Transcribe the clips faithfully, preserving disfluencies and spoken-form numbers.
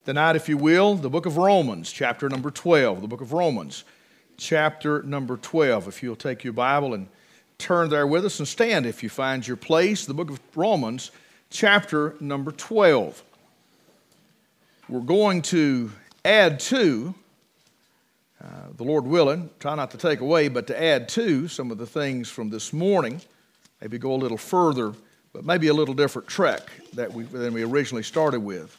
Tonight, if you will, the book of Romans, chapter number twelve. The book of Romans, chapter number twelve. If you'll take your Bible and turn there with us and stand if you find your place. The book of Romans, chapter number twelve. We're going to add to, uh, the Lord willing, try not to take away, but to add to some of the things from this morning. Maybe go a little further, but maybe a little different trek that we, than we originally started with.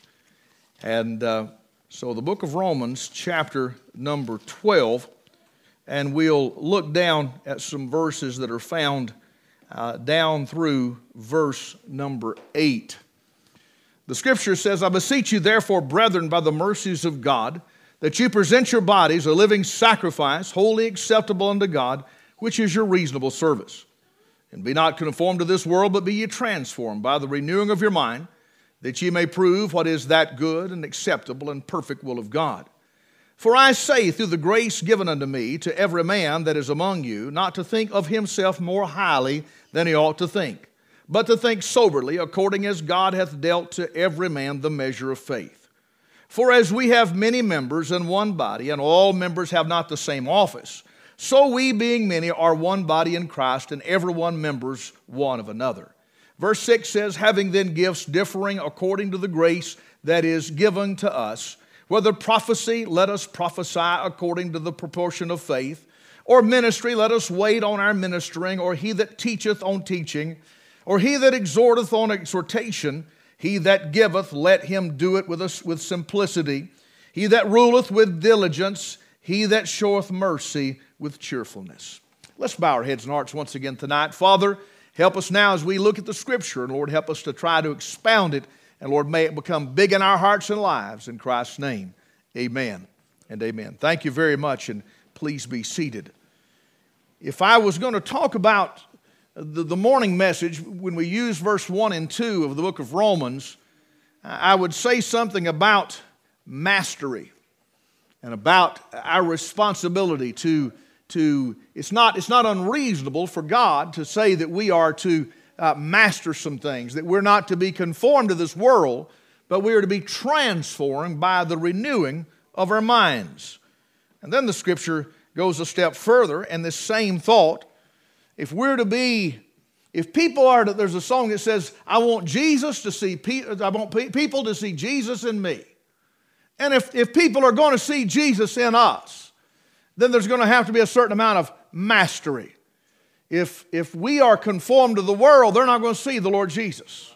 And uh, so the book of Romans, chapter number twelve, and we'll look down at some verses that are found uh, down through verse number eight. The scripture says, I beseech you therefore, brethren, by the mercies of God, that you present your bodies a living sacrifice, wholly acceptable unto God, which is your reasonable service. And be not conformed to this world, but be ye transformed by the renewing of your mind, that ye may prove what is that good and acceptable and perfect will of God. For I say, through the grace given unto me, to every man that is among you, not to think of himself more highly than he ought to think, but to think soberly, according as God hath dealt to every man the measure of faith. For as we have many members in one body, and all members have not the same office, so we, being many, are one body in Christ, and every one members one of another. Verse six says, having then gifts differing according to the grace that is given to us, whether prophecy, let us prophesy according to the proportion of faith, or ministry, let us wait on our ministering, or he that teacheth on teaching, or he that exhorteth on exhortation, he that giveth, let him do it with us with simplicity, he that ruleth with diligence, he that showeth mercy with cheerfulness. Let's bow our heads and hearts once again tonight. Father, help us now as we look at the Scripture, and Lord, help us to try to expound it, and Lord, may it become big in our hearts and lives. In Christ's name, amen and amen. Thank you very much, and please be seated. If I was going to talk about the, the morning message, when we use verse one and two of the book of Romans, I would say something about mastery and about our responsibility to To, it's not, it's not unreasonable for God to say that we are to uh, master some things, that we're not to be conformed to this world, but we are to be transformed by the renewing of our minds. And then the scripture goes a step further, and this same thought, if we're to be, if people are to, there's a song that says, I want Jesus to see, I want people to see Jesus in me. And if, if people are going to see Jesus in us, then there's going to have to be a certain amount of mastery. If, if we are conformed to the world, they're not going to see the Lord Jesus.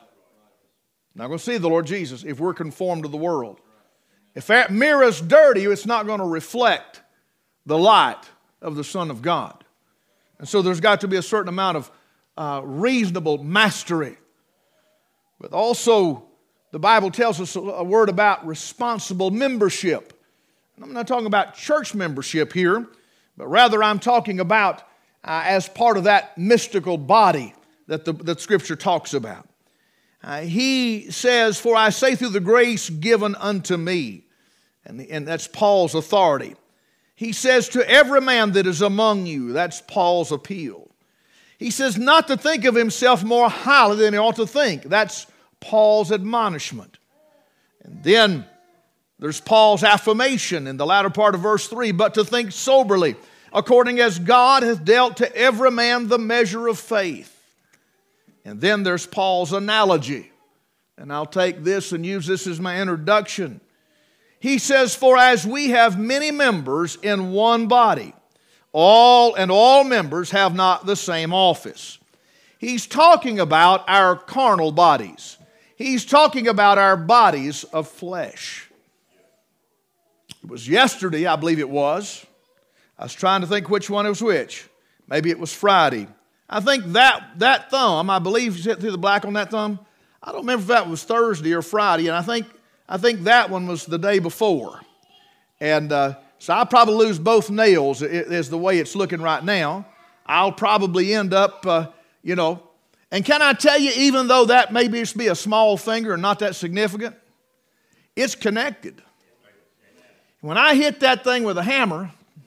Not going to see the Lord Jesus if we're conformed to the world. If that mirror's dirty, it's not going to reflect the light of the Son of God. And so there's got to be a certain amount of uh, reasonable mastery. But also, the Bible tells us a word about responsible membership. I'm not talking about church membership here, but rather I'm talking about uh, as part of that mystical body that the that Scripture talks about. Uh, he says, for I say through the grace given unto me, and, and that's Paul's authority. He says to every man that is among you, that's Paul's appeal. He says not to think of himself more highly than he ought to think. That's Paul's admonishment. And then there's Paul's affirmation in the latter part of verse three, but to think soberly, according as God hath dealt to every man the measure of faith. And then there's Paul's analogy, and I'll take this and use this as my introduction. He says, for as we have many members in one body, all and all members have not the same office. He's talking about our carnal bodies. He's talking about our bodies of flesh. It was yesterday, I believe it was. I was trying to think which one was which. Maybe it was Friday. I think that, that thumb, I believe you hit through the black on that thumb. I don't remember if that was Thursday or Friday, and I think, I think that one was the day before. And uh, so I'll probably lose both nails is the way it's looking right now. I'll probably end up, uh, you know, and can I tell you, even though that may just be a small finger and not that significant, it's connected. When I hit that thing with a hammer,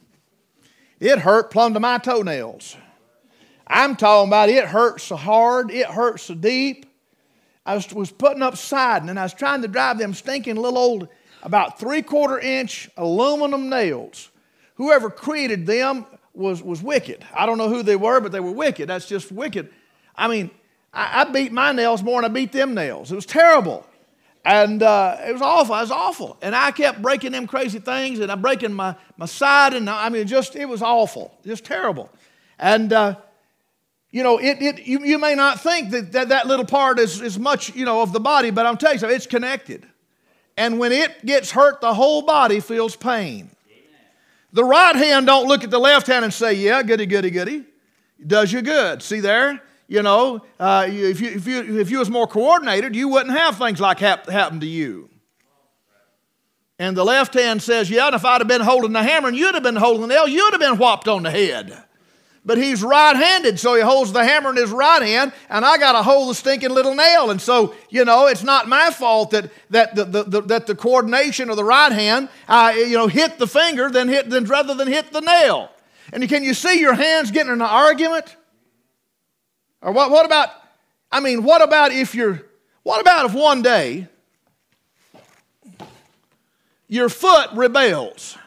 it hurt plumb to my toenails. I'm talking about it hurt so hard, it hurt so deep. I was, was putting up siding, and I was trying to drive them stinking little old about three-quarter inch aluminum nails. Whoever created them was, was wicked. I don't know who they were, but they were wicked. That's just wicked. I mean, I, I beat my nails more than I beat them nails. It was terrible. And uh, it was awful. It was awful. And I kept breaking them crazy things, and I'm breaking my, my side, and I mean, just, it was awful. Just terrible. And, uh, you know, it, it, you, you may not think that, that that little part is, is much, you know, of the body, but I'm telling you, it's connected. And when it gets hurt, the whole body feels pain. The right hand don't look at the left hand and say, yeah, goody, goody, goody. It does you good. See there? You know, uh, if, you, if, you, if you was more coordinated, you wouldn't have things like hap- happen to you. And the left hand says, yeah, and if I'd have been holding the hammer and you'd have been holding the nail, you'd have been whopped on the head. But he's right-handed, so he holds the hammer in his right hand, and I got to hold the stinking little nail. And so, you know, it's not my fault that that the, the, the that the coordination of the right hand, uh, you know, hit the finger than hit than rather than hit the nail. And can you see your hands getting in an argument? Or what? What about? I mean, what about if you're? What about if one day your foot rebels?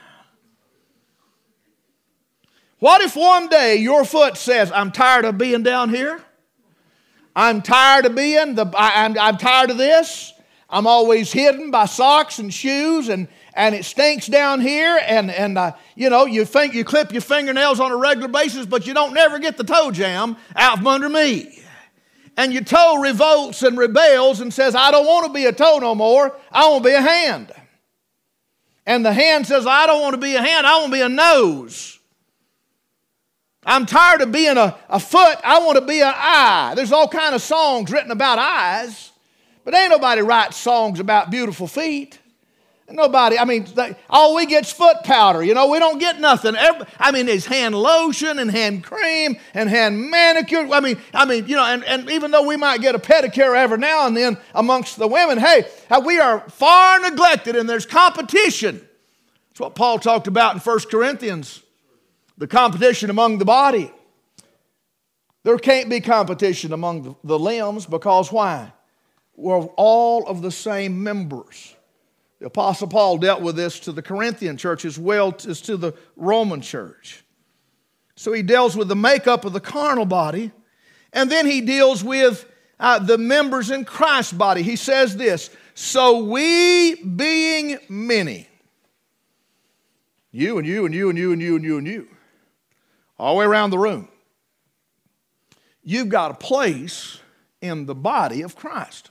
What if one day your foot says, I'm tired of being down here. I'm tired of being, the, I, I'm, I'm tired of this. I'm always hidden by socks and shoes, and, and it stinks down here. And, and uh, you know, you think you clip your fingernails on a regular basis, but you don't never get the toe jam out from under me. And your toe revolts and rebels and says, I don't want to be a toe no more. I want to be a hand. And the hand says, I don't want to be a hand. I want to be a nose. I'm tired of being a, a foot. I want to be an eye. There's all kind of songs written about eyes, but ain't nobody writes songs about beautiful feet. Nobody, I mean, they, all we get is foot powder. You know, we don't get nothing. Every, I mean, there's hand lotion and hand cream and hand manicure. I mean, I mean, you know, and, and even though we might get a pedicure every now and then amongst the women, hey, we are far neglected and there's competition. That's what Paul talked about in First Corinthians. The competition among the body. There can't be competition among the, the limbs because why? We're all of the same members. The Apostle Paul dealt with this to the Corinthian church as well as to the Roman church. So he deals with the makeup of the carnal body, and then he deals with uh, the members in Christ's body. He says this, so we being many, you and you and you and you and you and you and you, all the way around the room. You've got a place in the body of Christ.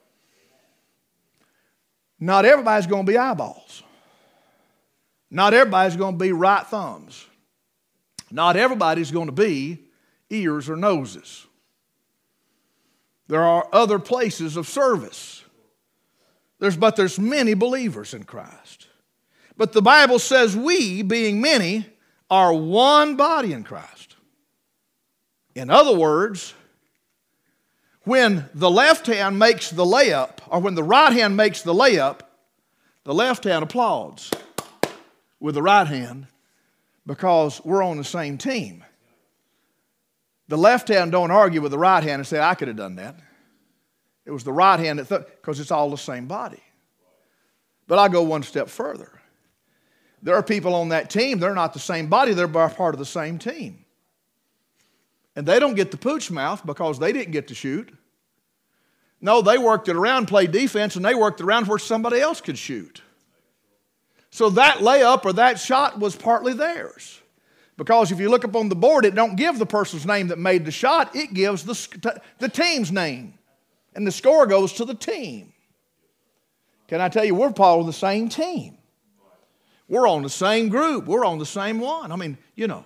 Not everybody's going to be eyeballs. Not everybody's going to be right thumbs. Not everybody's going to be ears or noses. There are other places of service. There's, but there's many believers in Christ. But the Bible says we, being many, are one body in Christ. In other words, when the left hand makes the layup, or when the right hand makes the layup, the left hand applauds with the right hand because we're on the same team. The left hand don't argue with the right hand and say, I could have done that. It was the right hand that thought, because it's all the same body. But I go one step further. There are people on that team, they're not the same body, they're part of the same team. And they don't get the pooch mouth because they didn't get to shoot. No, they worked it around, played defense, and they worked it around where somebody else could shoot. So that layup or that shot was partly theirs. Because if you look up on the board, it don't give the person's name that made the shot, it gives the, the team's name. And the score goes to the team. Can I tell you, we're part of the same team. We're on the same group. We're on the same one. I mean, you know.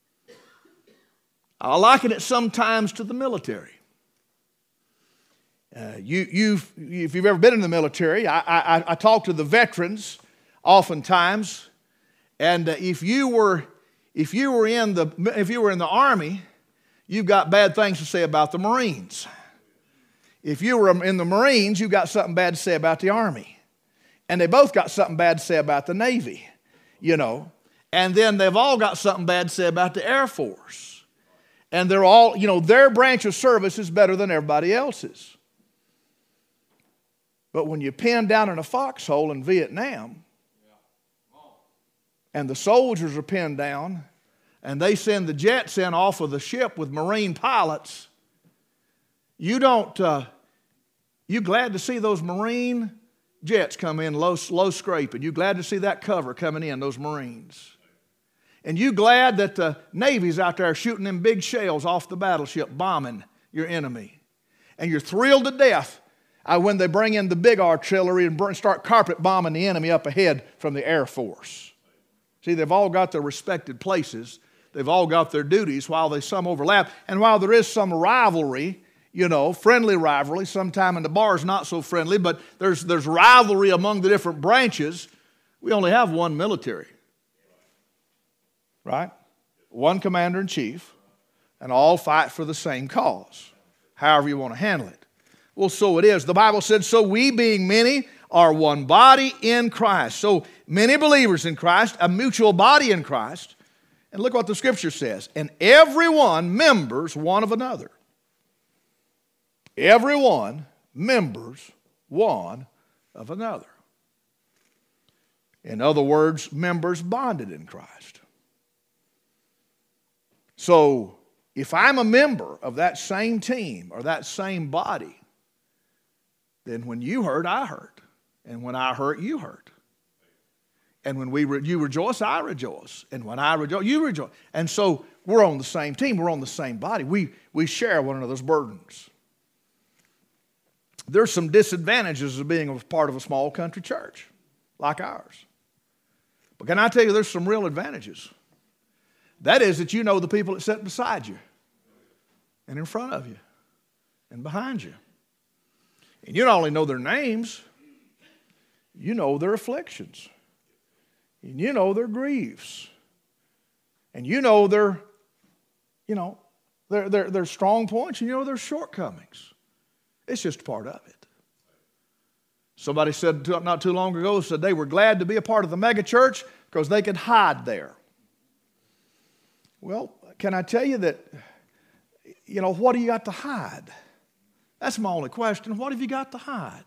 I liken it sometimes to the military. Uh, you, you've, if you've ever been in the military, I, I, I talk to the veterans oftentimes, and uh, if you were, if you were in the, if you were in the Army, you've got bad things to say about the Marines. If you were in the Marines, you've got something bad to say about the Army, and they both got something bad to say about the Navy, you know, and then they've all got something bad to say about the Air Force. And they're all, you know, their branch of service is better than everybody else's. But when you're pinned down in a foxhole in Vietnam, and the soldiers are pinned down, and they send the jets in off of the ship with Marine pilots, you don't, uh, you glad to see those Marine jets come in low, low scraping. You glad to see that cover coming in, those Marines. And you glad that the Navy's out there shooting them big shells off the battleship, bombing your enemy. And you're thrilled to death uh, when they bring in the big artillery and burn, start carpet bombing the enemy up ahead from the Air Force. See, they've all got their respected places. They've all got their duties while they some overlap. And while there is some rivalry, you know, friendly rivalry, sometime in the bar is not so friendly, but there's, there's rivalry among the different branches, we only have one military. Right? One commander-in-chief, and all fight for the same cause, however you want to handle it. Well, so it is. The Bible said, so we being many are one body in Christ. So many believers in Christ, a mutual body in Christ. And look what the Scripture says. And everyone members one of another. Everyone members one of another. In other words, members bonded in Christ. So if I'm a member of that same team or that same body, then when you hurt, I hurt. And when I hurt, you hurt. And when we re- you rejoice, I rejoice. And when I rejoice, you rejoice. And so we're on the same team. We're on the same body. We, we share one another's burdens. There's some disadvantages of being a part of a small country church like ours. But can I tell you there's some real advantages? That is that you know the people that sit beside you and in front of you and behind you. And you not only know their names, you know their afflictions. And you know their griefs. And you know their, you know, their, their, their strong points, and you know their shortcomings. It's just a part of it. Somebody said not too long ago, said they were glad to be a part of the mega church because they could hide there. Well, can I tell you that, you know, what do you got to hide? That's my only question. What have you got to hide?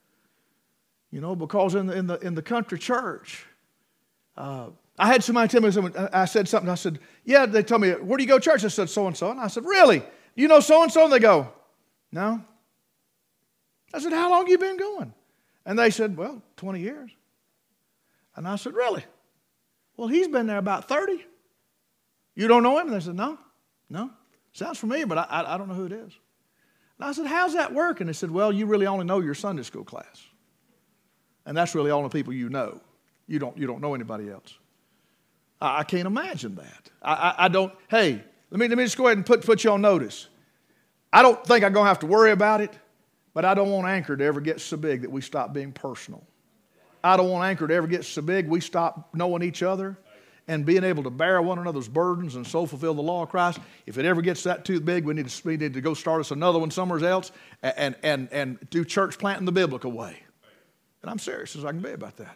You know, because in the, in the, in the country church, uh, I had somebody tell me, I said something, I said, yeah, they told me, where do you go to church? I said, so-and-so. And I said, really? Do you know so-and-so? And they go, no. I said, how long have you been going? And they said, well, twenty years. And I said, really? Well, he's been there about thirty. You don't know him? And they said, no, no. Sounds familiar, but I, I, I don't know who it is. And I said, how's that work? And they said, well, you really only know your Sunday school class. And that's really all the people you know. You don't, you don't know anybody else. I, I can't imagine that. I, I, I don't, hey, let me, let me just go ahead and put, put you on notice. I don't think I'm going to have to worry about it, but I don't want Anchor to ever get so big that we stop being personal. I don't want Anchor to ever get so big we stop knowing each other and being able to bear one another's burdens and so fulfill the law of Christ. If it ever gets that too big, we need to, we need to go start us another one somewhere else and, and, and do church planting the biblical way. And I'm serious as I can be about that.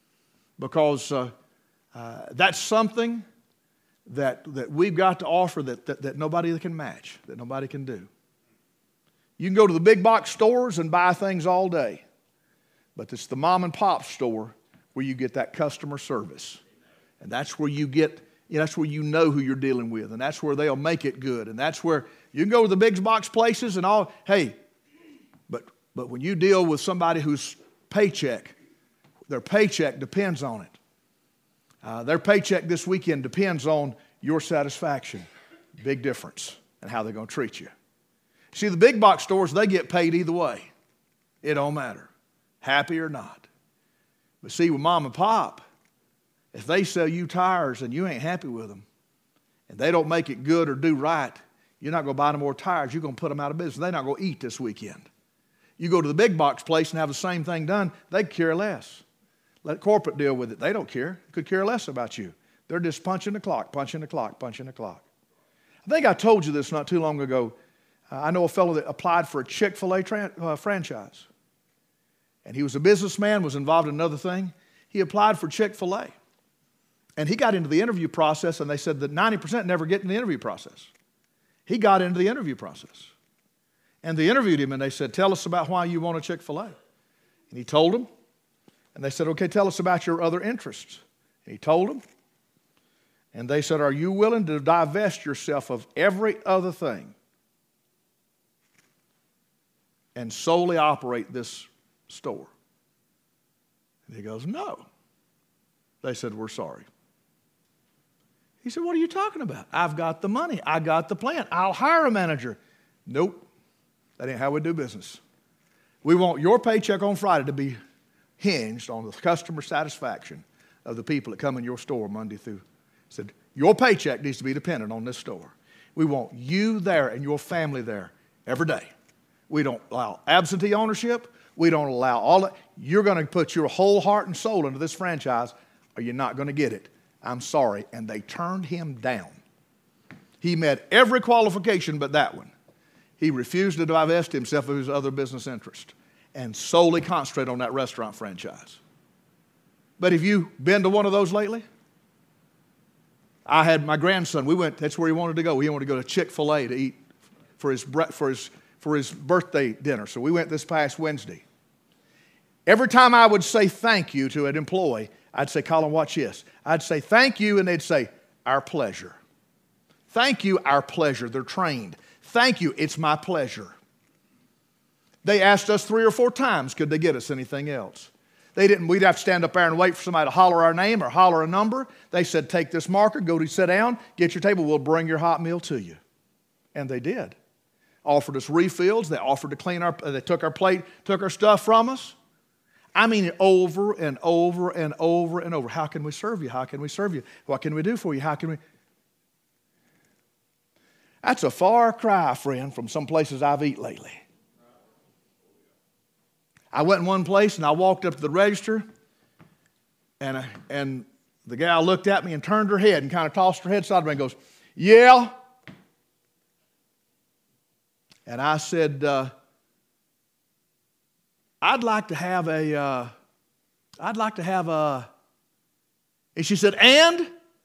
Because uh, uh, that's something that, that we've got to offer that, that, that nobody can match, that nobody can do. You can go to the big box stores and buy things all day. But it's the mom and pop store where you get that customer service. And that's where you get, you know, that's where you know who you're dealing with. And that's where they'll make it good. And that's where you can go to the big box places and all. Hey, but, but when you deal with somebody whose paycheck, their paycheck depends on it. Uh, their paycheck this weekend depends on your satisfaction. Big difference in how they're going to treat you. See, the big box stores, they get paid either way. It don't matter, happy or not. But see, with mom and pop, if they sell you tires and you ain't happy with them, and they don't make it good or do right, you're not going to buy no more tires. You're going to put them out of business. They're not going to eat this weekend. You go to the big box place and have the same thing done, they care less. Let corporate deal with it. They don't care. Could care less about you. They're just punching the clock, punching the clock, punching the clock. I think I told you this not too long ago. Uh, I know a fellow that applied for a Chick-fil-A tra- uh, franchise. And he was a businessman, was involved in another thing. He applied for Chick-fil-A. And he got into the interview process, and they said that ninety percent never get in the interview process. He got into the interview process. And they interviewed him, and they said, tell us about why you want a Chick-fil-A. And he told them. And they said, okay, tell us about your other interests. And he told them. And they said, are you willing to divest yourself of every other thing and solely operate this store? And he goes, no. They said, we're sorry. He said, what are you talking about? I've got the money. I got the plan. I'll hire a manager. Nope. That ain't how we do business. We want your paycheck on Friday to be hinged on the customer satisfaction of the people that come in your store Monday through. He said, your paycheck needs to be dependent on this store. We want you there and your family there every day. We don't allow absentee ownership. We don't allow all that. You're going to put your whole heart and soul into this franchise or you're not going to get it. I'm sorry. And they turned him down. He met every qualification but that one. He refused to divest himself of his other business interest and solely concentrate on that restaurant franchise. But have you been to one of those lately? I had my grandson. We went, that's where he wanted to go. He wanted to go to Chick-fil-A to eat for his, for his, for his birthday dinner. So we went this past Wednesday. Every time I would say thank you to an employee, I'd say, Colin, watch this. I'd say thank you, and they'd say, our pleasure. Thank you, our pleasure. They're trained. Thank you, it's my pleasure. They asked us three or four times, could they get us anything else? They didn't, we'd have to stand up there and wait for somebody to holler our name or holler a number. They said, take this marker, go to sit down, get your table, we'll bring your hot meal to you. And they did. Offered us refills, they offered to clean our, they took our plate, took our stuff from us. I mean, over and over and over and over. How can we serve you? How can we serve you? What can we do for you? How can we? That's a far cry, friend, from some places I've eaten lately. I went in one place and I walked up to the register and, I, and the gal looked at me and turned her head and kind of tossed her head side to me and goes, yeah. And I said, uh, I'd like to have a, uh, I'd like to have a, and she said, and?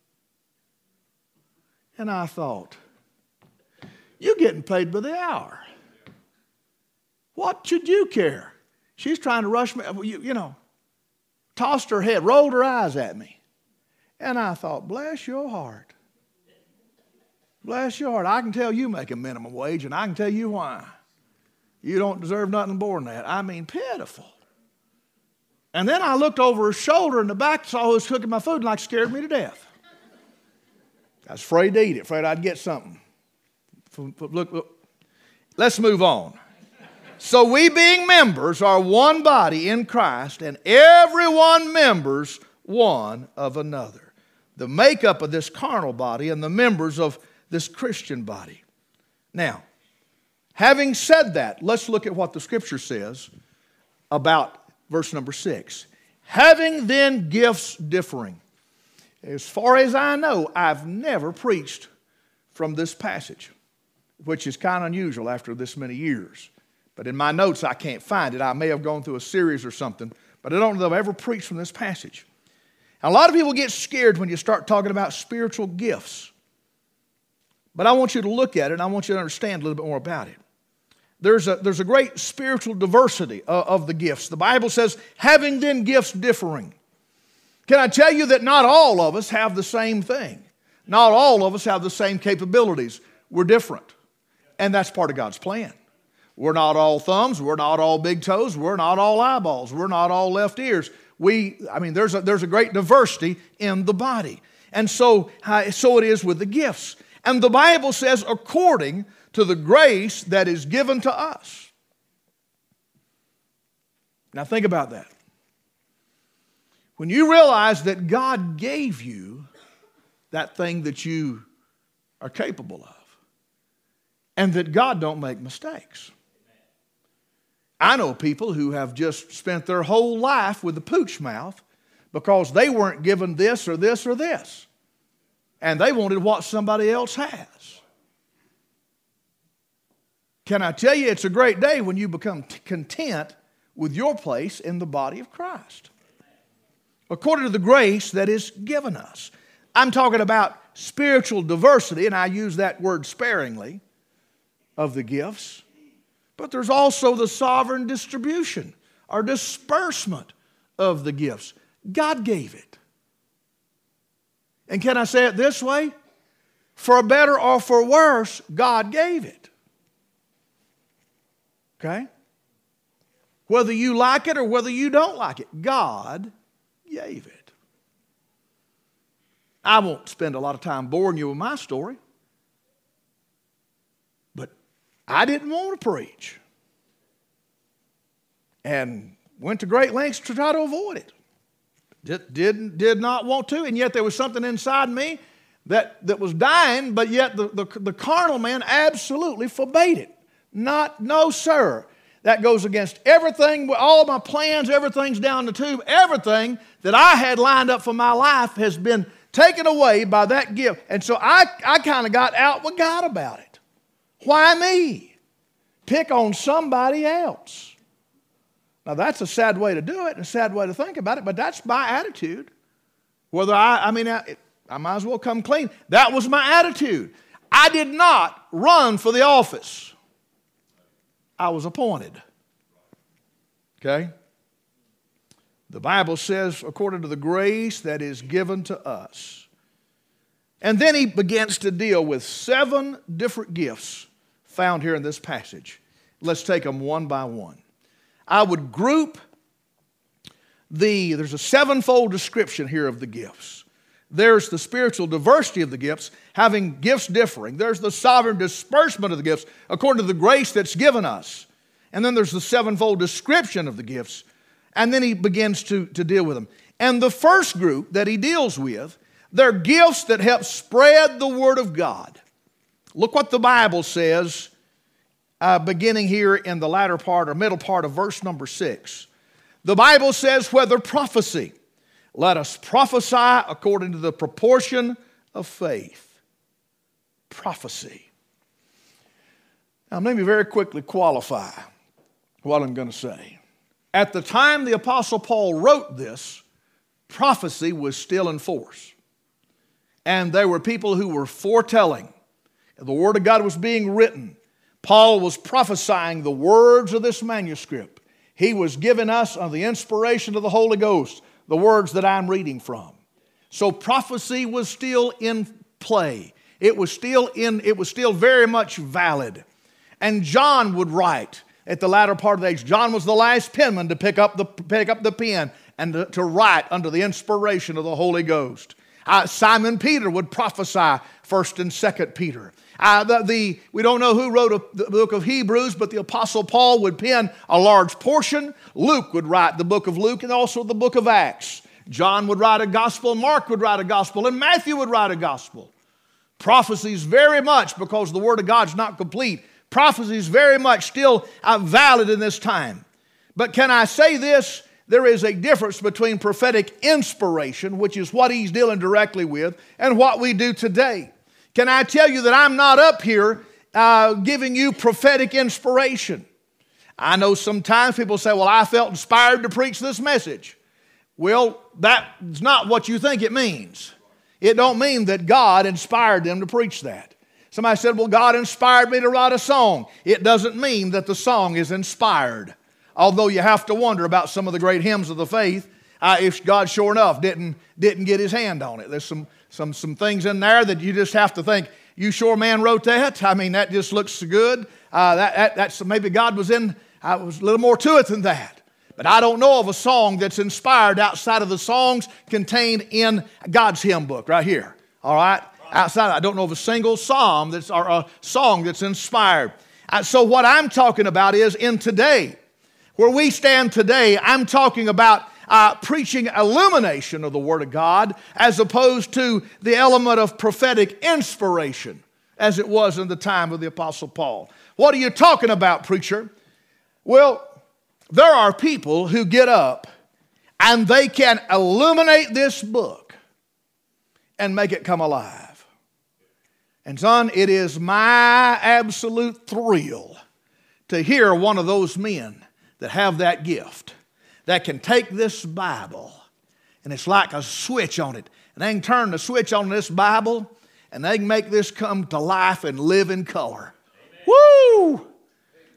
And I thought, you're getting paid by the hour. What should you care? She's trying to rush me, you, you know, tossed her head, rolled her eyes at me. And I thought, bless your heart. Bless your heart. I can tell you make a minimum wage, and I can tell you why. You don't deserve nothing more than that. I mean, pitiful. And then I looked over her shoulder in the back, saw who was cooking my food, and like scared me to death. I was afraid to eat it, afraid I'd get something. Look, look. Let's move on. So we being members are one body in Christ, and every one members one of another. The makeup of this carnal body and the members of this Christian body. Now, having said that, let's look at what the Scripture says about verse number six. Having then gifts differing. As far as I know, I've never preached from this passage, which is kind of unusual after this many years. But in my notes, I can't find it. I may have gone through a series or something, but I don't know if I've ever preached from this passage. And a lot of people get scared when you start talking about spiritual gifts. But I want you to look at it, and I want you to understand a little bit more about it. There's a, there's a great spiritual diversity of, of the gifts. The Bible says, having then gifts differing. Can I tell you that not all of us have the same thing? Not all of us have the same capabilities. We're different. And that's part of God's plan. We're not all thumbs. We're not all big toes. We're not all eyeballs. We're not all left ears. We, I mean, there's a, there's a great diversity in the body. And so, uh, so it is with the gifts. And the Bible says, according to the grace that is given to us. Now think about that. When you realize that God gave you that thing that you are capable of, and that God don't make mistakes. I know people who have just spent their whole life with a pooch mouth because they weren't given this or this or this. And they wanted what somebody else has. Can I tell you, it's a great day when you become content with your place in the body of Christ. According to the grace that is given us. I'm talking about spiritual diversity, and I use that word sparingly, of the gifts. But there's also the sovereign distribution or disbursement of the gifts. God gave it. And can I say it this way? For better or for worse, God gave it. Okay? Whether you like it or whether you don't like it, God gave it. I won't spend a lot of time boring you with my story, but I didn't want to preach and went to great lengths to try to avoid it. Did, didn't, did not want to, and yet there was something inside me that, that was dying, but yet the, the, the carnal man absolutely forbade it. Not, no sir. That goes against everything, all my plans, everything's down the tube. Everything that I had lined up for my life has been taken away by that gift. And so I, I kind of got out with God about it. Why me? Pick on somebody else. Now that's a sad way to do it and a sad way to think about it, but that's my attitude. Whether I, I mean, I, I might as well come clean. That was my attitude. I did not run for the office. I was appointed. Okay? The Bible says, according to the grace that is given to us. And then he begins to deal with seven different gifts found here in this passage. Let's take them one by one. I would group the, there's a sevenfold description here of the gifts. There's the spiritual diversity of the gifts, having gifts differing. There's the sovereign disbursement of the gifts according to the grace that's given us. And then there's the sevenfold description of the gifts. And then he begins to, to deal with them. And the first group that he deals with, they're gifts that help spread the Word of God. Look what the Bible says, uh, beginning here in the latter part or middle part of verse number six. The Bible says, whether prophecy, let us prophesy according to the proportion of faith. Prophecy. Now let me very quickly qualify what I'm going to say. At the time the Apostle Paul wrote this, prophecy was still in force. And there were people who were foretelling. The Word of God was being written. Paul was prophesying the words of this manuscript. He was giving us, on the inspiration of the Holy Ghost, the words that I'm reading from. So prophecy was still in play. It was still in, it was still very much valid. And John would write at the latter part of the age. John was the last penman to pick up the, pick up the pen and to, to write under the inspiration of the Holy Ghost. Uh, Simon Peter would prophesy First and Second Peter. Uh, the, the, we don't know who wrote a, the book of Hebrews, but the Apostle Paul would pen a large portion. Luke would write the book of Luke and also the book of Acts. John would write a gospel, Mark would write a gospel, and Matthew would write a gospel. Prophecies very much, because the Word of God's not complete, prophecies very much still uh, valid in this time. But can I say this? There is a difference between prophetic inspiration, which is what he's dealing directly with, and what we do today. Can I tell you that I'm not up here uh, giving you prophetic inspiration? I know sometimes people say, well, I felt inspired to preach this message. Well, that's not what you think it means. It don't mean that God inspired them to preach that. Somebody said, well, God inspired me to write a song. It doesn't mean that the song is inspired. Although you have to wonder about some of the great hymns of the faith, uh, if God sure enough didn't, didn't get his hand on it. There's some, some, some things in there that you just have to think, you sure man wrote that? I mean, that just looks so good. Uh, that, that, that's, maybe God was in, uh, was a little more to it than that. But I don't know of a song that's inspired outside of the songs contained in God's hymn book right here. All right? Outside, I don't know of a single psalm that's, or a song that's inspired. Uh, so what I'm talking about is in today, where we stand today, I'm talking about uh, preaching illumination of the Word of God as opposed to the element of prophetic inspiration as it was in the time of the Apostle Paul. What are you talking about, preacher? Well, there are people who get up and they can illuminate this book and make it come alive. And son, it is my absolute thrill to hear one of those men that have that gift, that can take this Bible, and it's like a switch on it. And they can turn the switch on this Bible, and they can make this come to life and live in color. Amen. Woo!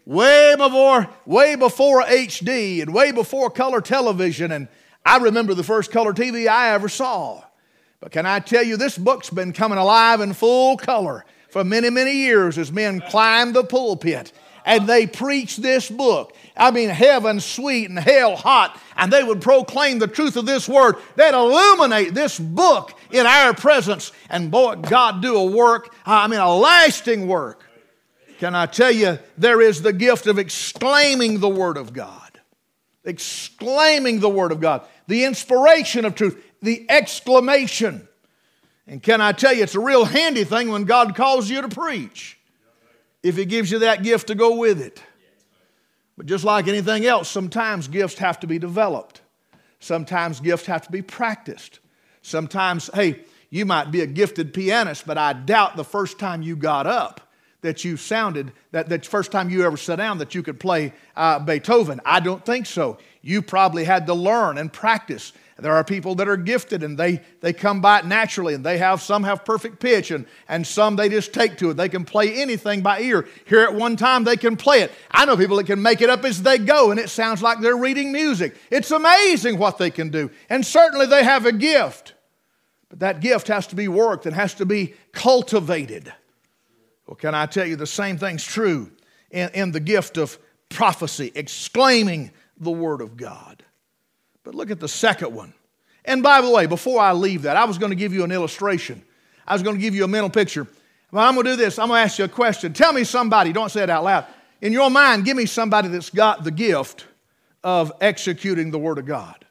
way before, way before H D and way before color television. And I remember the first color T V I ever saw. But can I tell you, this book's been coming alive in full color for many, many years as men climb the pulpit and they preach this book. I mean, heaven sweet and hell hot, and they would proclaim the truth of this word. They'd illuminate this book in our presence, and boy, God do a work, I mean, a lasting work. Can I tell you, there is the gift of exclaiming the Word of God. Exclaiming the Word of God. The inspiration of truth. The exclamation. And can I tell you, it's a real handy thing when God calls you to preach, if He gives you that gift to go with it. But just like anything else, sometimes gifts have to be developed. Sometimes gifts have to be practiced. Sometimes, hey, you might be a gifted pianist, but I doubt the first time you got up that you sounded, that the first time you ever sat down that you could play uh, Beethoven. I don't think so. You probably had to learn and practice. There are people that are gifted and they, they come by it naturally, and they have, some have perfect pitch, and, and some they just take to it. They can play anything by ear. Here at one time they can play it. I know people that can make it up as they go, and it sounds like they're reading music. It's amazing what they can do. And certainly they have a gift. But that gift has to be worked and has to be cultivated. Well, can I tell you, the same thing's true in, in the gift of prophecy, exclaiming the Word of God. But look at the second one. And by the way, before I leave that, I was going to give you an illustration. I was going to give you a mental picture. But I'm going to do this. I'm going to ask you a question. Tell me somebody, don't say it out loud. In your mind, give me somebody that's got the gift of executing the Word of God.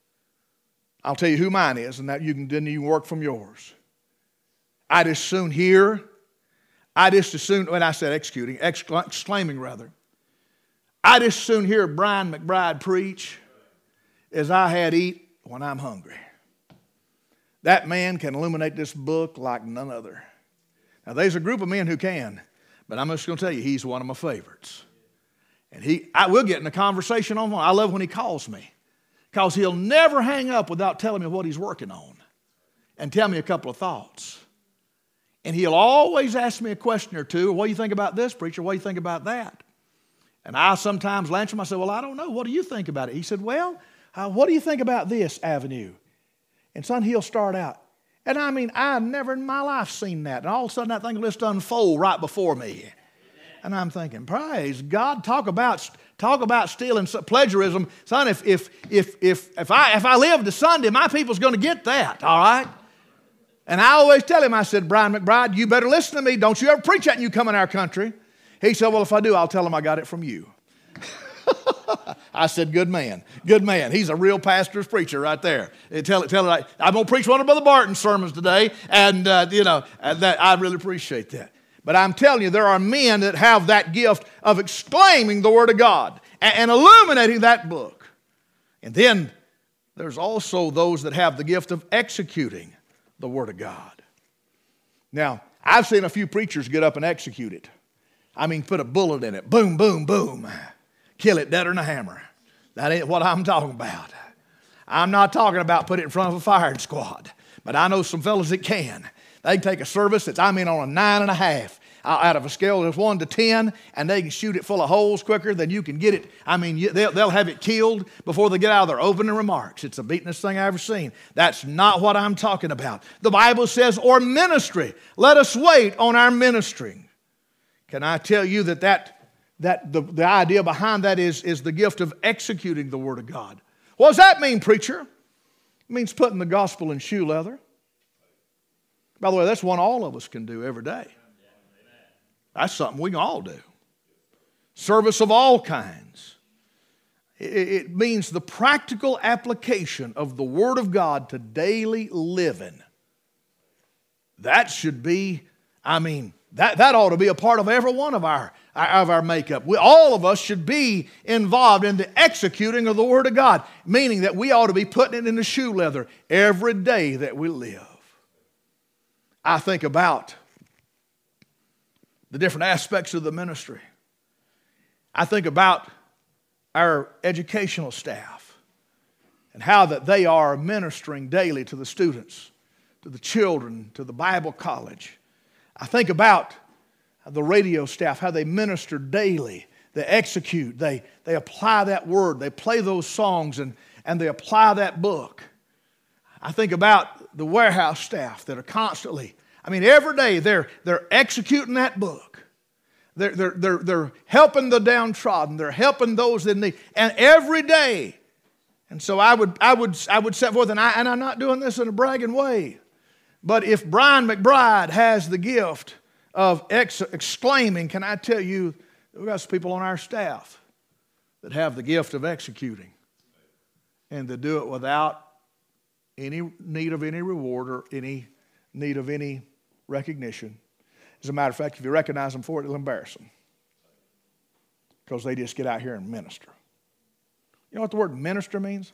I'll tell you who mine is, and that you can, then you can work from yours. I'd as soon hear, I'd just as soon, when I said executing, exclaiming rather, I'd as soon hear Brian McBride preach as I had eat when I'm hungry. That man can illuminate this book like none other. Now, there's a group of men who can, but I'm just going to tell you, he's one of my favorites. And he, I will get in a conversation on one. I love when he calls me, because he'll never hang up without telling me what he's working on and tell me a couple of thoughts. And he'll always ask me a question or two. What do you think about this, preacher? What do you think about that? And I sometimes answer him. I say, well, I don't know. What do you think about it? He said, well, Uh, what do you think about this avenue? And son, he'll start out. And I mean, I've never in my life seen that. And all of a sudden that thing will just unfold right before me. And I'm thinking, praise God, talk about talk about stealing plagiarism. Son, if if if if if I if I live to Sunday, my people's going to get that, all right? And I always tell him, I said, Brian McBride, you better listen to me. Don't you ever preach that when you come in our country. He said, well, if I do, I'll tell him I got it from you. I said, good man, good man. He's a real pastor's preacher right there. Tell it, tell it. I'm going to preach one of Brother Barton's sermons today, and uh, you know that I really appreciate that. But I'm telling you, there are men that have that gift of exclaiming the Word of God and, and illuminating that book. And then there's also those that have the gift of executing the Word of God. Now, I've seen a few preachers get up and execute it. I mean, put a bullet in it. Boom, boom, boom. Kill it deader than a hammer. That ain't what I'm talking about. I'm not talking about put it in front of a firing squad. But I know some fellas that can. They can take a service that's, I mean, on a nine and a half out of a scale of one to ten, and they can shoot it full of holes quicker than you can get it. I mean, they'll, they'll have it killed before they get out of their opening remarks. It's the beatenest thing I've ever seen. That's not what I'm talking about. The Bible says, or ministry. Let us wait on our ministry. Can I tell you that that That the, the idea behind that is, is the gift of executing the Word of God. What does that mean, preacher? It means putting the gospel in shoe leather. By the way, that's one all of us can do every day. That's something we can all do. Service of all kinds. It, it means the practical application of the Word of God to daily living. That should be, I mean, that, that ought to be a part of every one of our of our makeup. We, all of us should be involved in the executing of the Word of God, meaning that we ought to be putting it in the shoe leather every day that we live. I think about the different aspects of the ministry. I think about our educational staff and how that they are ministering daily to the students, to the children, to the Bible college. I think about the radio staff, how they minister daily. they execute, they, they apply that word, they play those songs, and, and they apply that book. I think about the warehouse staff that are constantly, I mean, every day they're, they're executing that book. They're, they're, they're, they're helping the downtrodden. They're helping those in need. And every day. And so I would, I would, I would set forth, and, I, and I'm not doing this in a bragging way, but if Brian McBride has the gift of ex- exclaiming, can I tell you, we've got some people on our staff that have the gift of executing. And to do it without any need of any reward or any need of any recognition. As a matter of fact, if you recognize them for it, it'll embarrass them. Because they just get out here and minister. You know what the word minister means?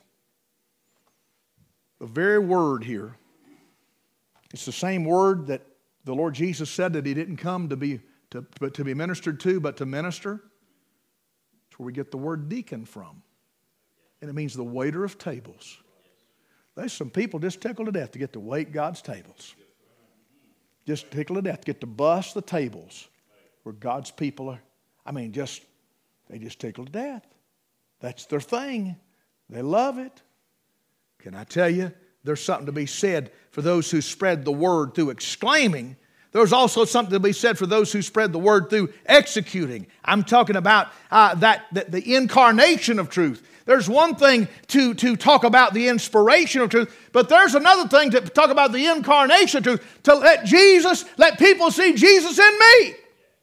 The very word here, it's the same word that the Lord Jesus said that he didn't come to be, to, but to be ministered to, but to minister. That's where we get the word deacon from. And it means the waiter of tables. There's some people just tickled to death to get to wait God's tables. Just tickled to death to get to bust the tables where God's people are. I mean, just, they just tickled to death. That's their thing. They love it. Can I tell you, there's something to be said for those who spread the word through exclaiming. There's also something to be said for those who spread the word through executing. I'm talking about uh, that, that the incarnation of truth. There's one thing to, to talk about the inspiration of truth, but there's another thing to talk about the incarnation of truth, to let Jesus, let people see Jesus in me.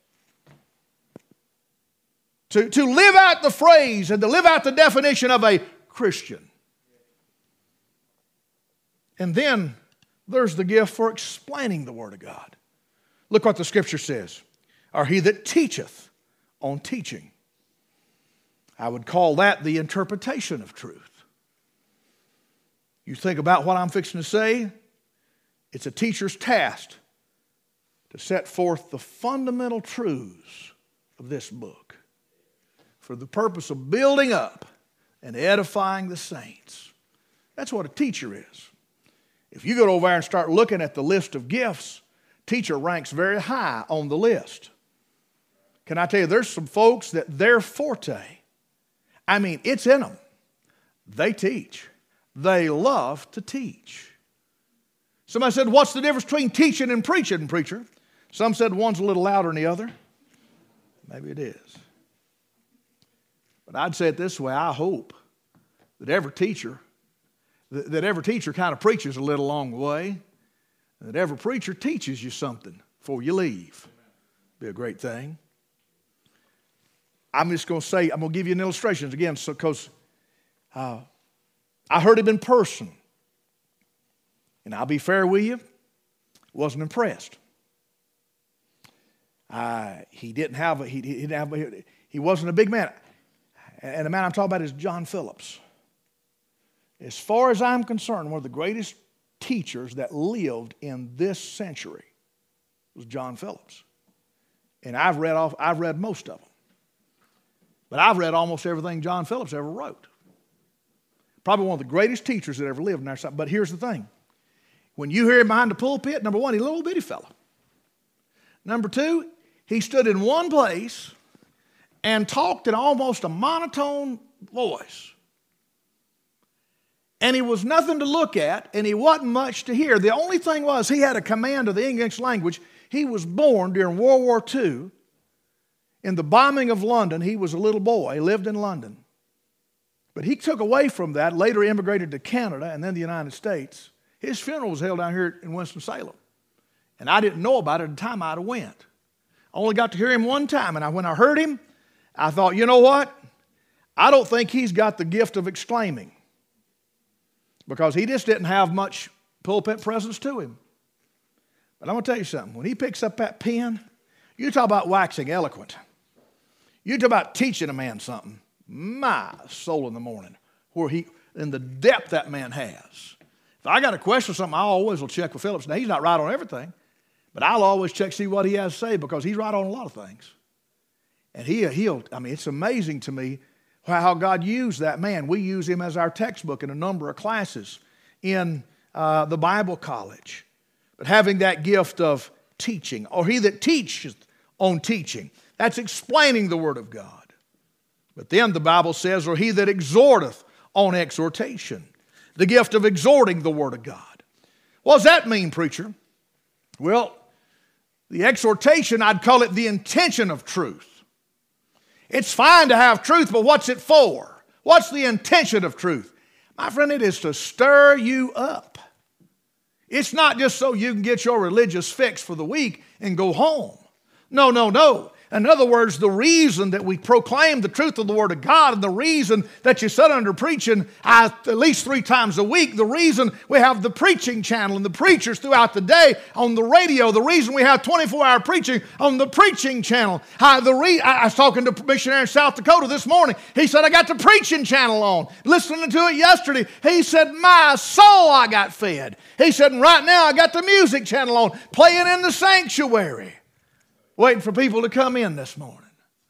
To, to live out the phrase and to live out the definition of a Christian. And then there's the gift for explaining the Word of God. Look what the Scripture says. Or he that teacheth on teaching. I would call that the interpretation of truth. You think about what I'm fixing to say, it's a teacher's task to set forth the fundamental truths of this book for the purpose of building up and edifying the saints. That's what a teacher is. If you go over there and start looking at the list of gifts, teacher ranks very high on the list. Can I tell you, there's some folks that their forte, I mean, it's in them. They teach. They love to teach. Somebody said, what's the difference between teaching and preaching, preacher? Some said one's a little louder than the other. Maybe it is. But I'd say it this way, I hope that every teacher, that, that every teacher kind of preaches a little along the way, and that every preacher teaches you something before you leave. Be a great thing. I'm just going to say, I'm going to give you an illustration again, so because uh, I heard him in person, and I'll be fair with you, wasn't impressed. Uh, he didn't have, a, he, he didn't have, a, he wasn't a big man, and the man I'm talking about is John Phillips. As far as I'm concerned, one of the greatest teachers that lived in this century was John Phillips, and I've read off, I've read most of them. But I've read almost everything John Phillips ever wrote. Probably one of the greatest teachers that ever lived in our time. But here's the thing. When you hear him behind the pulpit, number one, he's a little bitty fella. Number two, he stood in one place and talked in almost a monotone voice. And he was nothing to look at, and he wasn't much to hear. The only thing was he had a command of the English language. He was born during World War Two. In the bombing of London, he was a little boy. He lived in London. But he took away from that, later immigrated to Canada and then the United States. His funeral was held down here in Winston-Salem. And I didn't know about it at the time I'd have went. I only got to hear him one time. And I, when I heard him, I thought, you know what? I don't think he's got the gift of exclaiming. Because he just didn't have much pulpit presence to him. But I'm going to tell you something. When he picks up that pen, you talk about waxing eloquent. You talk about teaching a man something. My soul in the morning. Where he, in the depth that man has. If I got a question or something, I always will check with Phillips. Now, he's not right on everything. But I'll always check, see what he has to say, because he's right on a lot of things. And he, he'll, I mean, it's amazing to me how God used that man. We use him as our textbook in a number of classes in uh, the Bible college. But having that gift of teaching, or he that teaches on teaching, that's explaining the Word of God. But then the Bible says, or he that exhorteth on exhortation, the gift of exhorting the Word of God. What does that mean, preacher? Well, the exhortation, I'd call it the intention of truth. It's fine to have truth, but what's it for? What's the intention of truth? My friend, it is to stir you up. It's not just so you can get your religious fix for the week and go home. No, no, no. In other words, the reason that we proclaim the truth of the Word of God and the reason that you sit under preaching uh, at least three times a week, the reason we have the preaching channel and the preachers throughout the day on the radio, the reason we have twenty-four hour preaching on the preaching channel. Uh, the re- I, I was talking to a missionary in South Dakota this morning. He said, I got the preaching channel on. Listening to it yesterday, he said, my soul, I got fed. He said, and right now I got the music channel on, playing in the sanctuary. Waiting for people to come in this morning.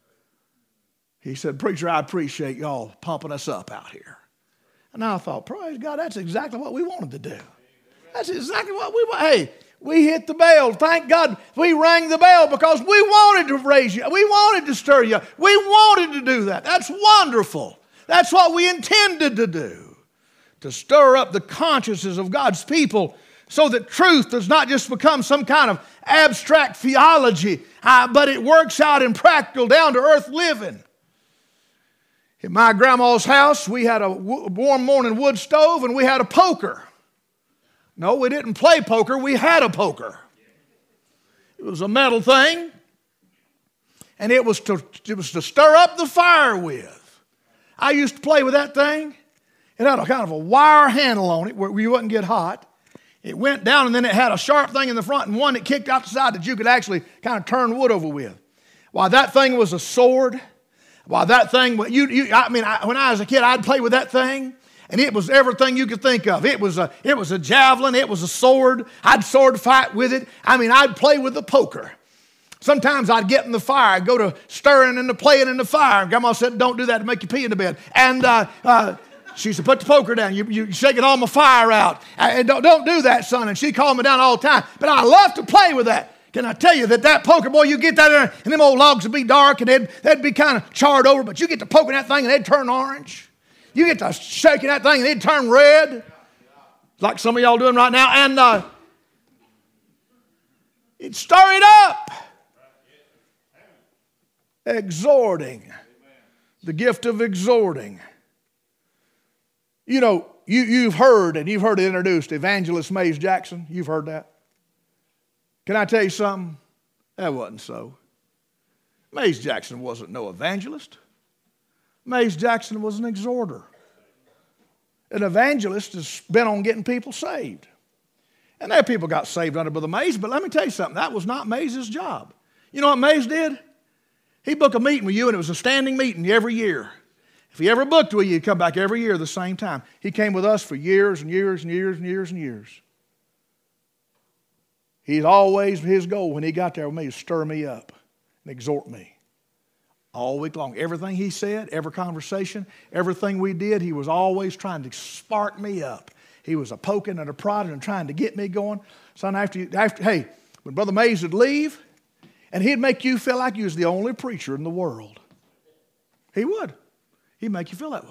He said, preacher, I appreciate y'all pumping us up out here. And I thought, praise God, that's exactly what we wanted to do. That's exactly what we want. Hey, we hit the bell. Thank God we rang the bell because we wanted to raise you. We wanted to stir you. We wanted to do that. That's wonderful. That's what we intended to do. To stir up the consciences of God's people so that truth does not just become some kind of abstract theology, uh, but it works out in practical, down-to-earth living. In my grandma's house, we had a warm morning wood stove and we had a poker. No, we didn't play poker, we had a poker. It was a metal thing, and it was to, it was to stir up the fire with. I used to play with that thing. It had a kind of a wire handle on it where you wouldn't get hot. It went down, and then it had a sharp thing in the front and one that kicked out the side that you could actually kind of turn wood over with. Why, that thing was a sword. Why, that thing, you, you, I mean, I, when I was a kid, I'd play with that thing, and it was everything you could think of. It was a, it was a javelin. It was a sword. I'd sword fight with it. I mean, I'd play with the poker. Sometimes I'd get in the fire. I'd go to stirring and to playing in the fire. And Grandma said, don't do that to make you pee in the bed. And uh, uh, she said, put the poker down. You, you're shaking all my fire out. And don't, don't do that, son. And she calmed me down all the time. But I love to play with that. Can I tell you that that poker, boy, you get that in there, and them old logs would be dark, and they'd, they'd be kind of charred over, but you get to poking that thing, and they'd turn orange. You get to shaking that thing, and they'd turn red, like some of y'all doing right now. And uh, it'd stir it up. Exhorting. The gift of exhorting. You know, you, you've heard, and you've heard it introduced, Evangelist Mays Jackson. You've heard that. Can I tell you something? That wasn't so. Mays Jackson wasn't no evangelist. Mays Jackson was an exhorter. An evangelist has been on getting people saved. And there people got saved under Brother Mays, but let me tell you something. That was not Mays' job. You know what Mays did? He booked a meeting with you, and it was a standing meeting every year. If he ever booked with you, he'd come back every year at the same time. He came with us for years and years and years and years and years. He's always, his goal when he got there with me, was stir me up and exhort me. All week long. Everything he said, every conversation, everything we did, he was always trying to spark me up. He was a poking and a prodding and trying to get me going. Son, after, you, after hey, when Brother Mays would leave, and he'd make you feel like you was the only preacher in the world. He would. He'd make you feel that way.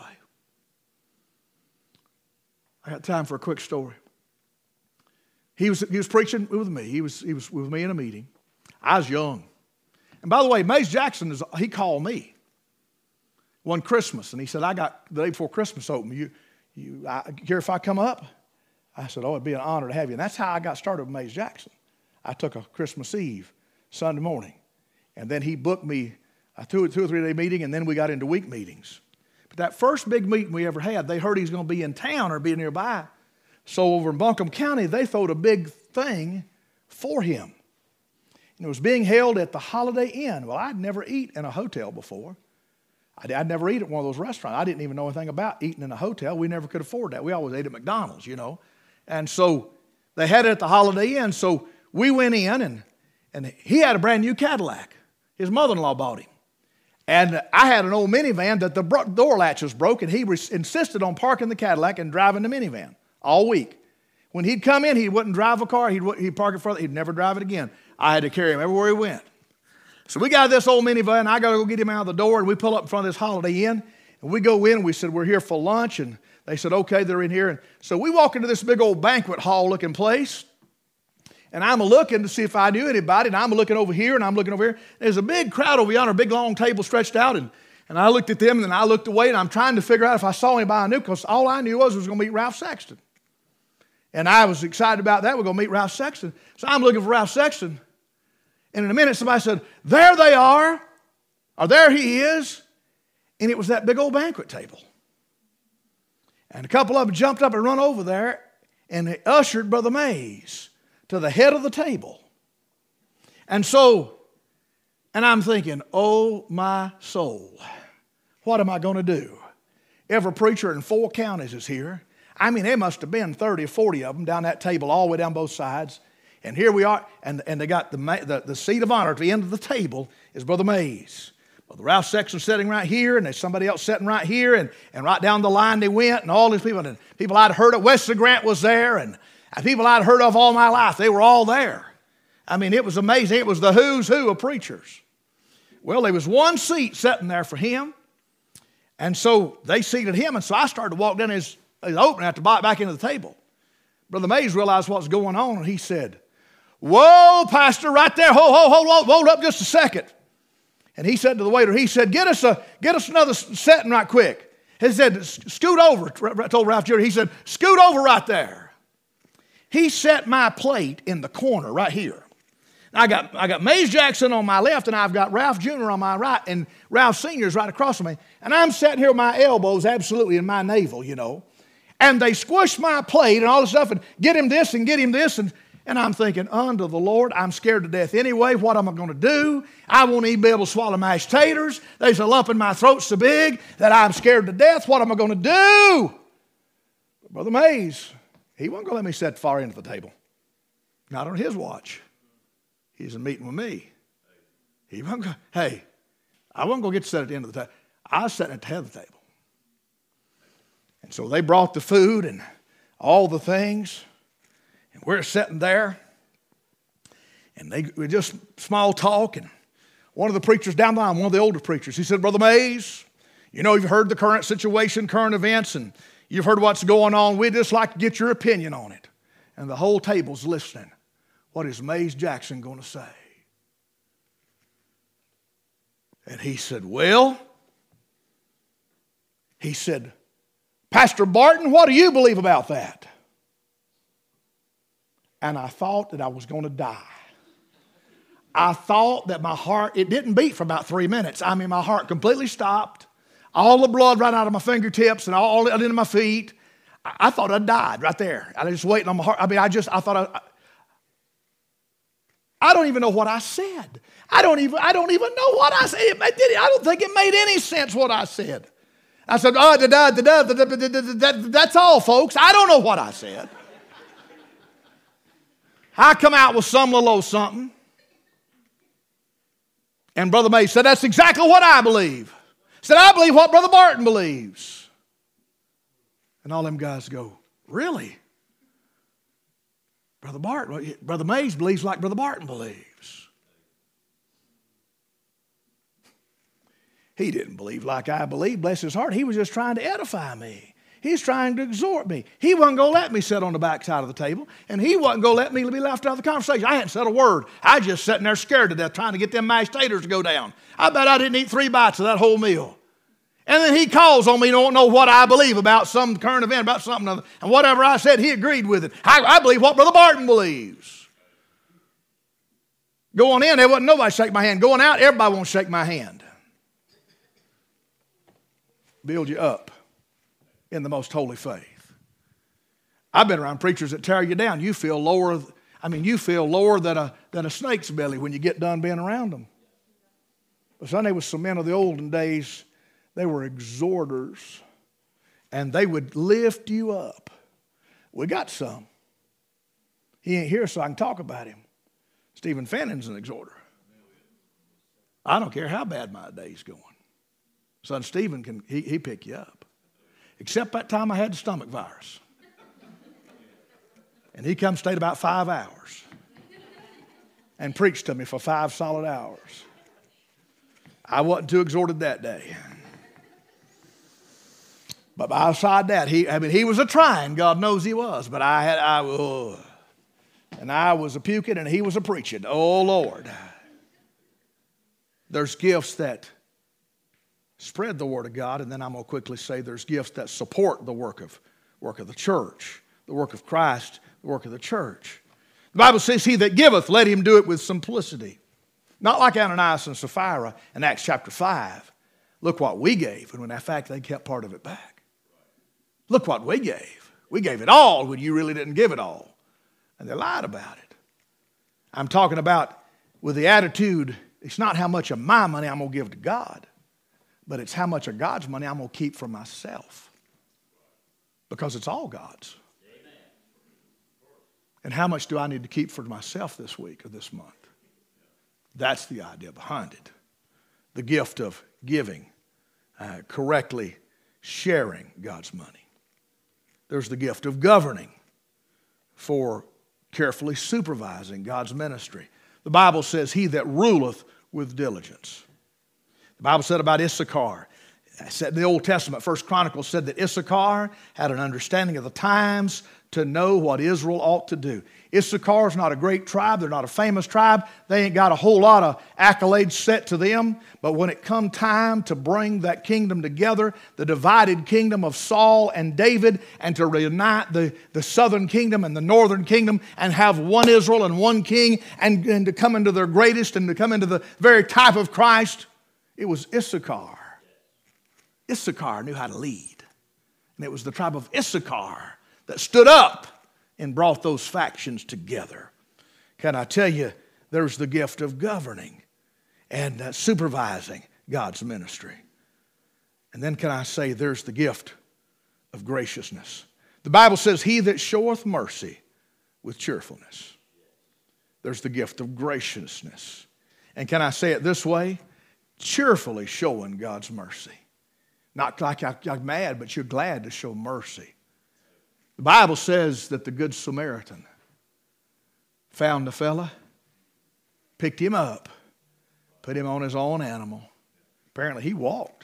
I got time for a quick story. He was, he was preaching with me. He was, he was with me in a meeting. I was young. And by the way, Mays Jackson, is, he called me one Christmas, and he said, I got the day before Christmas open. You, you I, care if I come up? I said, oh, it'd be an honor to have you. And that's how I got started with Mays Jackson. I took a Christmas Eve, Sunday morning, and then he booked me a two, two or three day meeting, and then we got into week meetings. But that first big meeting we ever had, they heard he was going to be in town or be nearby. So over in Buncombe County, they throwed a big thing for him. And it was being held at the Holiday Inn. Well, I'd never eaten in a hotel before. I'd, I'd never eat at one of those restaurants. I didn't even know anything about eating in a hotel. We never could afford that. We always ate at McDonald's, you know. And so they had it at the Holiday Inn. So we went in, and, and he had a brand new Cadillac. His mother-in-law bought him. And I had an old minivan that the door latch was broke, and he insisted on parking the Cadillac and driving the minivan all week. When he'd come in, he wouldn't drive a car. He'd, he'd park it further. He'd never drive it again. I had to carry him everywhere he went. So we got this old minivan, and I got to go get him out of the door, and we pull up in front of this Holiday Inn, and we go in, and we said, we're here for lunch, and they said, okay, they're in here. And so we walk into this big old banquet hall looking place, and I'm looking to see if I knew anybody, and I'm looking over here, and I'm looking over here. There's a big crowd over yonder, a big long table stretched out, and, and I looked at them, and then I looked away, and I'm trying to figure out if I saw anybody I knew, because all I knew was I was going to meet Ralph Sexton. And I was excited about that. We're going to meet Ralph Sexton. So I'm looking for Ralph Sexton. And in a minute, somebody said, there they are, or there he is. And it was that big old banquet table. And a couple of them jumped up and run over there, and they ushered Brother Mays to the head of the table. And so, and I'm thinking, oh my soul, what am I going to do? Every preacher in four counties is here. I mean, there must have been thirty or forty of them down that table all the way down both sides. And here we are, and, and they got the, the, the seat of honor at the end of the table is Brother Mays. Brother Ralph Sexton sitting right here, and there's somebody else sitting right here, and, and right down the line they went, and all these people, and people I'd heard of. Wesley Grant was there, and people I'd heard of all my life, they were all there. I mean, it was amazing. It was the who's who of preachers. Well, there was one seat sitting there for him, and so they seated him, and so I started to walk down his, his opening to back into the table. Brother Mays realized what was going on, and he said, whoa, Pastor, right there, hold, hold, hold, hold, hold up just a second. And he said to the waiter, he said, get us a get us another setting right quick. He said, scoot over, told Ralph Junior He said, scoot over right there. He set my plate in the corner right here. I got, I got Mays Jackson on my left, and I've got Ralph Junior on my right, and Ralph Senior is right across from me. And I'm sitting here with my elbows absolutely in my navel, you know. And they squish my plate and all this stuff and get him this and get him this. And, and I'm thinking, under the Lord, I'm scared to death anyway. What am I going to do? I won't even be able to swallow mashed taters. There's a lump in my throat so big that I'm scared to death. What am I going to do? But Brother Mays, he wasn't going to let me sit far into the table. Not on his watch. He's in meeting with me. He wasn't going, hey, I wasn't going to get to sit at the end of the table. I was sitting at the head of the table. And so they brought the food and all the things. And we're sitting there. And they were just small talk. And one of the preachers down the line, one of the older preachers, he said, Brother Mays, you know, you've heard the current situation, current events, and you've heard what's going on. We'd just like to get your opinion on it. And the whole table's listening. What is Mays Jackson going to say? And he said, well, he said, Pastor Barton, what do you believe about that? And I thought that I was going to die. I thought that my heart, it didn't beat for about three minutes. I mean, my heart completely stopped. All the blood ran out of my fingertips and all into my feet. I, I thought I died right there. I was just waiting on my heart. I mean, I just, I thought I, I don't even know what I said. I don't even, I don't even know what I said. It, it, I don't think it made any sense what I said. I said, oh, da, da, da, da, da, da, da, da, that's all, folks. I don't know what I said. I come out with some little old something. And Brother Mays said, that's exactly what I believe. Said, I believe what Brother Barton believes. And all them guys go, really? Brother Barton, Brother Mays believes like Brother Barton believes. He didn't believe like I believe, bless his heart. He was just trying to edify me. He's trying to exhort me. He wasn't going to let me sit on the back side of the table, and he wasn't going to let me be left out of the conversation. I hadn't said a word. I just sitting there scared to death trying to get them mashed taters to go down. I bet I didn't eat three bites of that whole meal. And then he calls on me, don't know what I believe about some current event, about something other. And whatever I said, he agreed with it. I, I believe what Brother Barton believes. Going in, there wasn't nobody shake my hand. Going out, everybody wants to shake my hand. Build you up in the most holy faith. I've been around preachers that tear you down. You feel lower, I mean, you feel lower than a, than a snake's belly when you get done being around them. But son, there was some men of the olden days, they were exhorters, and they would lift you up. We got some. He ain't here, so I can talk about him. Stephen Fannon's an exhorter. I don't care how bad my day's going. Son Stephen, can he, he pick you up. Except that time I had the stomach virus. And he come stayed about five hours and preached to me for five solid hours. I wasn't too exhorted that day. But outside that, he, I mean, he was a trying. God knows he was. But I had, I, oh, and I was a puking and he was a preaching. Oh, Lord. There's gifts that spread the word of God, and then I'm going to quickly say there's gifts that support the work of, work of the church, the work of Christ, the work of the church. The Bible says, he that giveth, let him do it with simplicity. Not like Ananias and Sapphira in Acts chapter five. Look what we gave, and when in fact they kept part of it back. Look what we gave. We gave it all when you really didn't give it all. And they lied about it. I'm talking about with the attitude, it's not how much of my money I'm going to give to God, but it's how much of God's money I'm going to keep for myself. Because it's all God's. Amen. And how much do I need to keep for myself this week or this month? That's the idea behind it. The gift of giving, uh, correctly sharing God's money. There's the gift of governing, for carefully supervising God's ministry. The Bible says, he that ruleth with diligence. The Bible said about Issachar. I said in the Old Testament, First Chronicles said that Issachar had an understanding of the times to know what Israel ought to do. Issachar is not a great tribe. They're not a famous tribe. They ain't got a whole lot of accolades set to them. But when it come time to bring that kingdom together, the divided kingdom of Saul and David, and to reunite the, the southern kingdom and the northern kingdom and have one Israel and one king, and, and to come into their greatest and to come into the very type of Christ, it was Issachar. Issachar knew how to lead. And it was the tribe of Issachar that stood up and brought those factions together. Can I tell you, there's the gift of governing and uh, supervising God's ministry. And then can I say there's the gift of graciousness. The Bible says, he that showeth mercy with cheerfulness. There's the gift of graciousness. And can I say it this way? Cheerfully showing God's mercy. Not like you're mad, but you're glad to show mercy. The Bible says that the Good Samaritan found the fella, picked him up, put him on his own animal. Apparently he walked.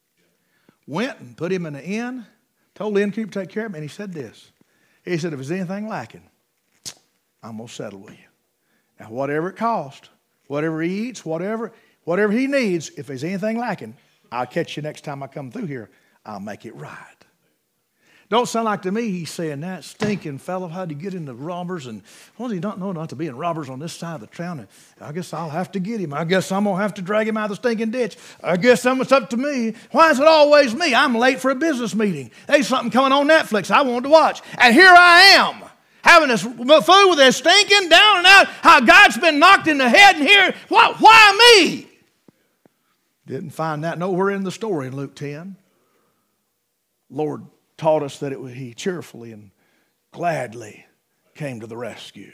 Went and put him in the inn, told the innkeeper to take care of him, and he said this. He said, if there's anything lacking, I'm going to settle with you. Now, whatever it costs, whatever he eats, whatever, whatever he needs, if there's anything lacking, I'll catch you next time I come through here. I'll make it right. Don't sound like to me he's saying that stinking fellow, how'd he get into robbers? And well, he don't know not to be in robbers on this side of the town. And I guess I'll have to get him. I guess I'm going to have to drag him out of the stinking ditch. I guess it's up to me. Why is it always me? I'm late for a business meeting. There's something coming on Netflix I wanted to watch. And here I am, having this food with this stinking down and out, how God's been knocked in the head and here. Why, why me? Didn't find that nowhere in the story in Luke ten. Lord taught us that it was he cheerfully and gladly came to the rescue.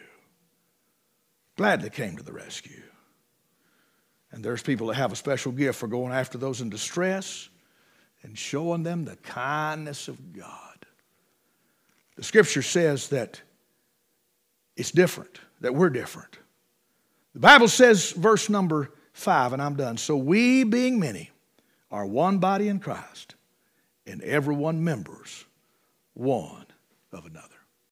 Gladly came to the rescue. And there's people that have a special gift for going after those in distress and showing them the kindness of God. The scripture says that it's different, that we're different. The Bible says, verse number five, and I'm done. So we, being many, are one body in Christ, and every one members one of another.